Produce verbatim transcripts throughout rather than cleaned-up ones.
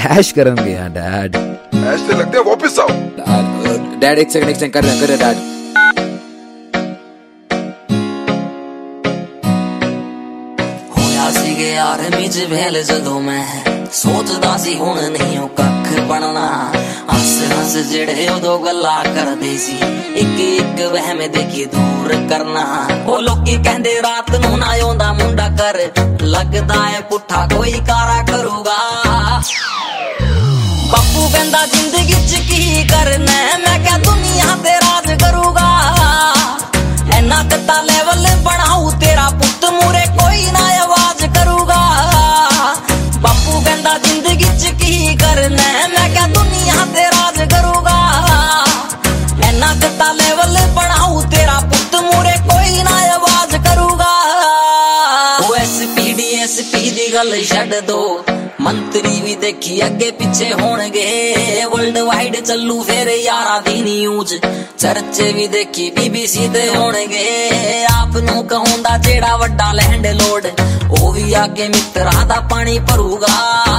ऐश करेंगे यहाँ डैड। ऐश से लगते हैं वापस आओ। डैड एक सेकंड एक सेकंड कर रहे कर रहे डैड। होया सीगे यार मिज भेल जदों मैं सोचदा सी हुण नहीं हो कख बनना। हस हस जेड़े उदो गल्ला करदे सी इक इक वहम देखी दूर करना। ओ लोकी कहंदे रात नूं ना आउंदा मुंडा कर लगदा है पुट्ठा कोई कारा करूगा। बापू कहंदा जिंदगी च की करना मैं क्या दुनिया ते राज करूगा। ऐना कत्ता लेवल बनाऊ तेरा पुत्त मूरे कोई ना आवाज करूगा। बापू कहंदा जिंदगी च की करना मैं क्या दुनिया ते राज करूगा। ऐना कत्ता लेवल बनाऊ तेरा पुत्त मूरे कोई ना आवाज करूगा। ओ एसपी डीएसपी दी गल छड्ड दो मंत्री भी देखी अगे पिछे होणगे। वर्ल्ड वाइड चलू फिर यारा दी न्यूज चर्चे भी देखी बीबीसी दे होणगे। आप नू कहूंदा जेड़ा वड्डा लैंड लोड ओ भी आके मित्रा दा पानी भरूगा।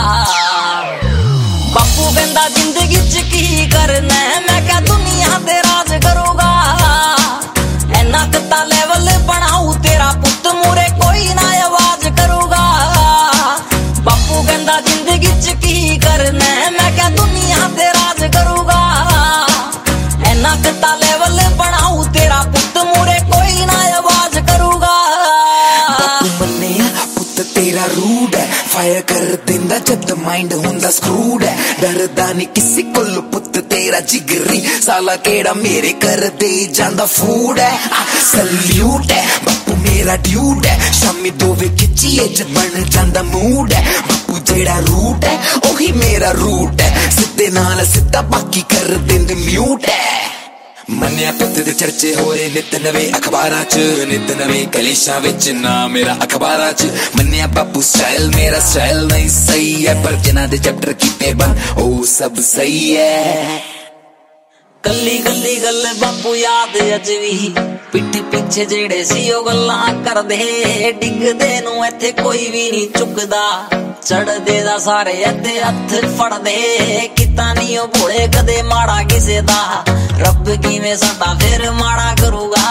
बापू कहंदा जिंदगी च की करना मैं क्या दुनिया ते राज करूगा। ऐना कत्ता लेवल बनाऊ तेरा पुत्त मूरे कोई ना आवाज करूगा। बापू कहंदा जिंदगी च की करना मैं क्या दुनिया ते राज करूगा। ऐना कत्ता लेवल बनाऊ तेरा पुत्त मूरे कोई ना आवाज करूगा। बापू मन्निया पुत्त तेरा रूड है फायर कर देंदा जद माइंड हुंदा स्क्रूड है। डरदा नहीं किसी कोल पुत्त तेरा जिगरी साला केड़ा मेरे कर दे जांदा फूड है। सल्यूट है बापू मेरा ड्यूड है शामी दोवे खिचिए च बन जांदा मूड है। बापू जेड़ा रूट है ओही मेरा रूट है सिद्धे नाल सिद्धा बाकी कर देंदे म्यूट है। मन्निया पुत्त दे चर्चे हो रहे नित नवे अखबारां च नित नवे कलेशां विच ना मेरा अखबारां च। मन्निया बापू स्टाइल मेरा स्टाइल नहीं सही है पर जिन्हां दे चैप्टर कीते बंद ओ सब सही है। कल्ली कल्ली गल बापू याद अज भी पिठ पिछे जेड़े सी ओ गल्लां करदे। डिगदे नू इत्थे कोई भी नहीं चुकदा चढ़दे दा सारे अद्धे हत्थ फड़दे। किता नहीं ओ भोले कदे माड़ा किसे दा रब किवें साडा फिर माड़ा करूगा।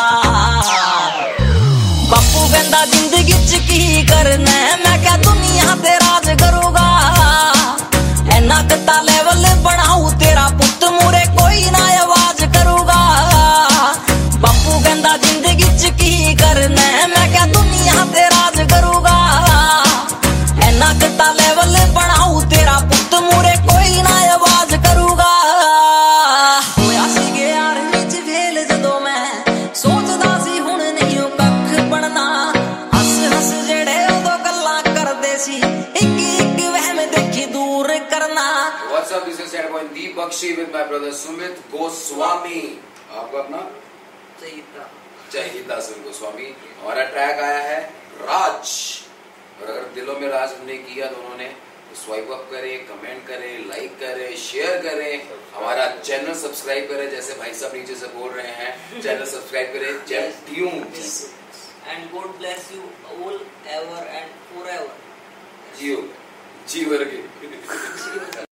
बापू कहंदा जिंदगी च की करना मैं क्या दुनिया ते राज करूगा। ऐना कत्ता लेवल बनाऊ तेरा पुत्त मूरे कोई ना आवाज करूगा। बापू कहंदा जिंदगी च की करना मैं क्या दुनिया ते राज करूगा। ऐना कत्ता लेवल बनाऊ तेरा पुत्त मूरे कोई ना आवाज करूगा। होया सीगे यार विच भेल जदों मैं सोचदा सी हुण नहीं हो कख बनना। हस हस जेड़े उदों गल्लां करदे सी इक इक वहम देखी दूर करना। What's up, this is Sad Boy Deep Bakshi with my brother Sumit Goswami. आपका अपना चाहिदा सिंह गोस्वामी। हमारा ट्रैक आया है राज और अगर दिलों में राज हमने किया तो उन्होंने स्वाइप अप करें, कमेंट करें, लाइक करें, शेयर करें, हमारा चैनल सब्सक्राइब करें जैसे भाई साहब नीचे से बोल रहे हैं। चैनल सब्सक्राइब करें Gem Tunes and God bless you all ever and forever. जियो जी वर्गे